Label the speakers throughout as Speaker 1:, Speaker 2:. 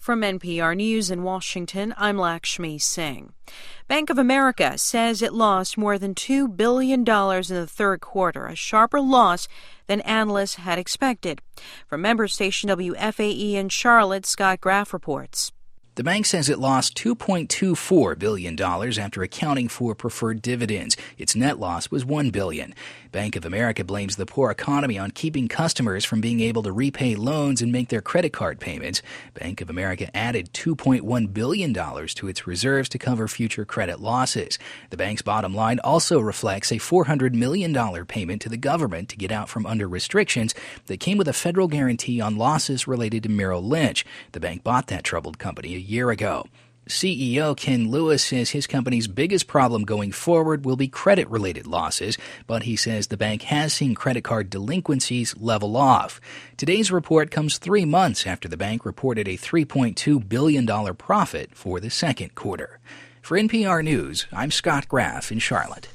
Speaker 1: From NPR News in Washington, I'm Lakshmi Singh. Bank of America says it lost more than $2 billion in the third quarter, a sharper loss than analysts had expected. From member station WFAE in Charlotte, Scott Graff reports.
Speaker 2: The bank says it lost $2.24 billion after accounting for preferred dividends. Its net loss was $1 billion. Bank of America blames the poor economy on keeping customers from being able to repay loans and make their credit card payments. Bank of America added $2.1 billion to its reserves to cover future credit losses. The bank's bottom line also reflects a $400 million payment to the government to get out from under restrictions that came with a federal guarantee on losses related to Merrill Lynch. The bank bought that troubled company a year ago. CEO Ken Lewis says his company's biggest problem going forward will be credit-related losses, but he says the bank has seen credit card delinquencies level off. Today's report comes 3 months after the bank reported a $3.2 billion profit for the second quarter. For NPR News, I'm Scott Graff in Charlotte.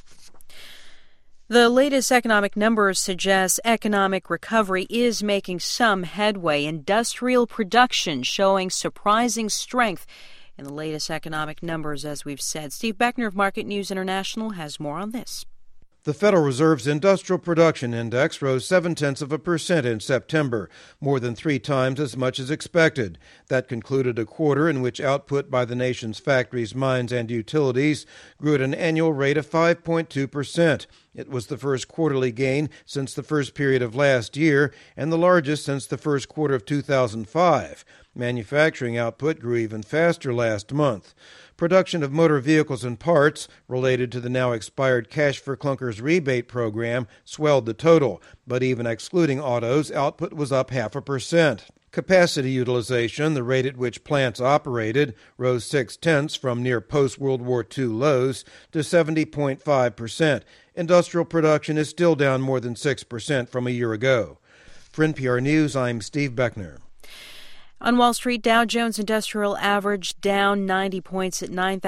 Speaker 1: The latest economic numbers suggest economic recovery is making some headway. Industrial production showing surprising strength in the latest economic numbers, as we've said. Steve Beckner of Market News International has more on this.
Speaker 3: The Federal Reserve's Industrial Production Index rose 0.7% in September, more than 3 times as much as expected. That concluded a quarter in which output by the nation's factories, mines, and utilities grew at an annual rate of 5.2%. It was the first quarterly gain since the first period of last year and the largest since the first quarter of 2005. Manufacturing output grew even faster last month. Production of motor vehicles and parts related to the now expired Cash for Clunkers rebate program swelled the total, but even excluding autos, output was up 0.5%. Capacity utilization, the rate at which plants operated, rose 0.6 from near post-World War II lows to 70.5%. Industrial production is still down more than 6% from a year ago. For NPR News, I'm Steve Beckner.
Speaker 1: On Wall Street, Dow Jones Industrial Average down 90 points at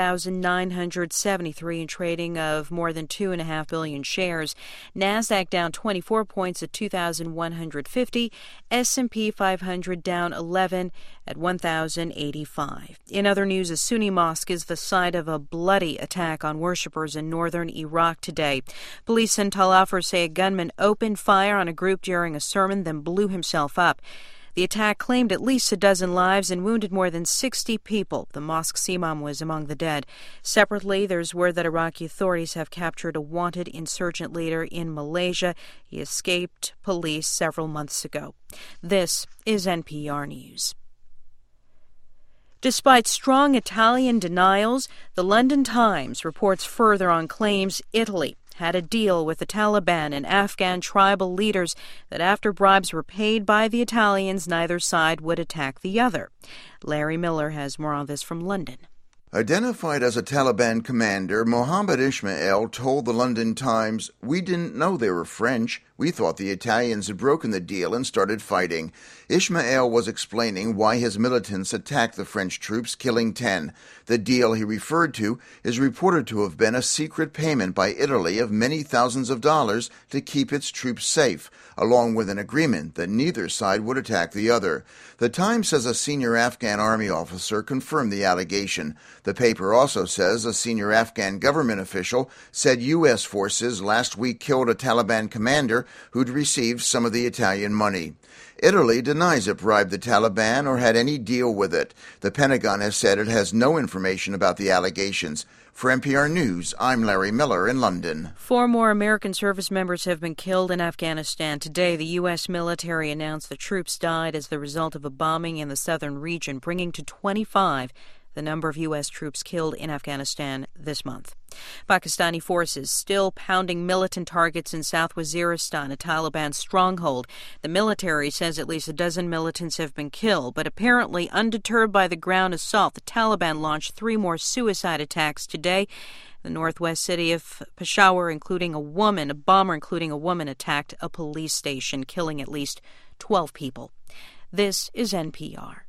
Speaker 1: 9,973 in trading of more than 2.5 billion shares. NASDAQ down 24 points at 2,150. S&P 500 down 11 at 1,085. In other news, a Sunni mosque is the site of a bloody attack on worshippers in northern Iraq today. Police in Tal Afar say a gunman opened fire on a group during a sermon, then blew himself up. The attack claimed at least a dozen lives and wounded more than 60 people. The mosque's imam was among the dead. Separately, there's word that Iraqi authorities have captured a wanted insurgent leader in Malaysia. He escaped police several months ago. This is NPR News. Despite strong Italian denials, the London Times reports further on claims Italy had a deal with the Taliban and Afghan tribal leaders that after bribes were paid by the Italians, neither side would attack the other. Larry Miller has more on this from London.
Speaker 4: Identified as a Taliban commander, Mohammed Ismail told the London Times, "We didn't know they were French. We thought the Italians had broken the deal and started fighting." Ismail was explaining why his militants attacked the French troops, killing 10. The deal he referred to is reported to have been a secret payment by Italy of many thousands of dollars to keep its troops safe, along with an agreement that neither side would attack the other. The Times says a senior Afghan army officer confirmed the allegation. The paper also says a senior Afghan government official said U.S. forces last week killed a Taliban commander who'd received some of the Italian money. Italy denies it bribed the Taliban or had any deal with it. The Pentagon has said it has no information about the allegations. For NPR News, I'm Larry Miller in London.
Speaker 1: 4 more American service members have been killed in Afghanistan. Today, the U.S. military announced the troops died as the result of a bombing in the southern region, bringing to 25 the number of U.S. troops killed in Afghanistan this month. Pakistani forces still pounding militant targets in South Waziristan, a Taliban stronghold. The military says at least a dozen militants have been killed, but apparently undeterred by the ground assault, the Taliban launched 3 more suicide attacks today. The northwest city of Peshawar, a bomber including a woman, attacked a police station, killing at least 12 people. This is NPR.